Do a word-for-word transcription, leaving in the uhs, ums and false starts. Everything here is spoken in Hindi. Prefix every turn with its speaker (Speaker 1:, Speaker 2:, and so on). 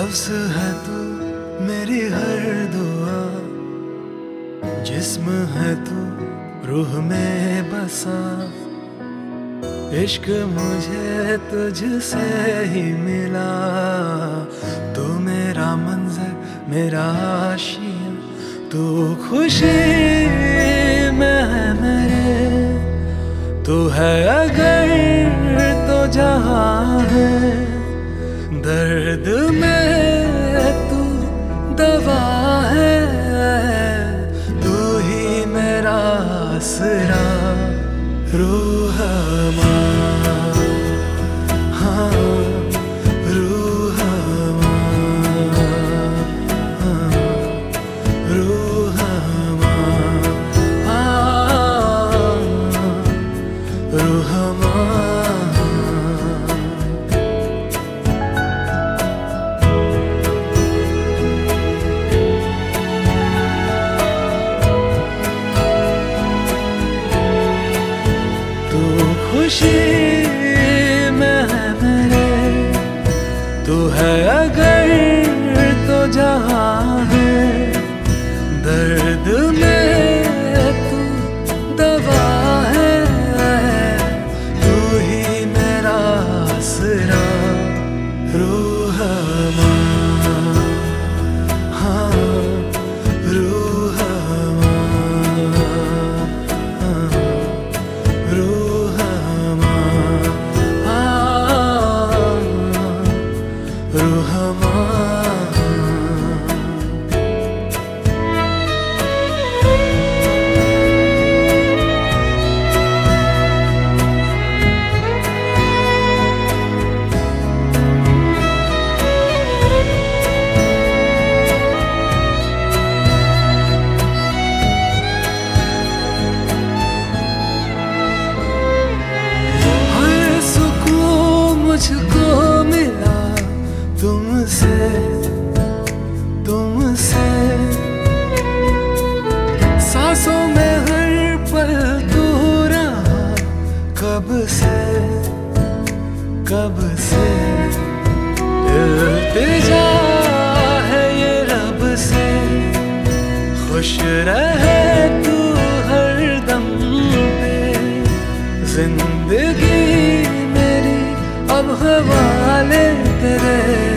Speaker 1: लफ्ज़ है तू मेरी हर दुआ, जिस्म है तू रूह में बसा। इश्क मुझे तुझसे ही मिला, तू मेरा मंज़र मेरा आशिया, तू खुशी में है मेरे। तू है अगर तो जहाँ है, दर्द में तू दवा है। तू ही मेरा आसरा, रूह अमां, हाँ रूह अमां, हाँ रूह अमां, हाँ रूह अमां। खुशी में है मेरे, तू है अगर तो जहाँ है, दर्द में तू दवा है। तू ही मेरा आसरा, रूह अमां, हाँ रूह अमां, हाँ रूह रूह अमां। हर सुकून मुझको मिला तुमसे, तुमसे सांसों में हर पल तू रहा, कब से कब से इल्तिजा है ये रब से। खुश रहे तू हर दम पे, जिंदगी मेरी अब हवाले तेरे।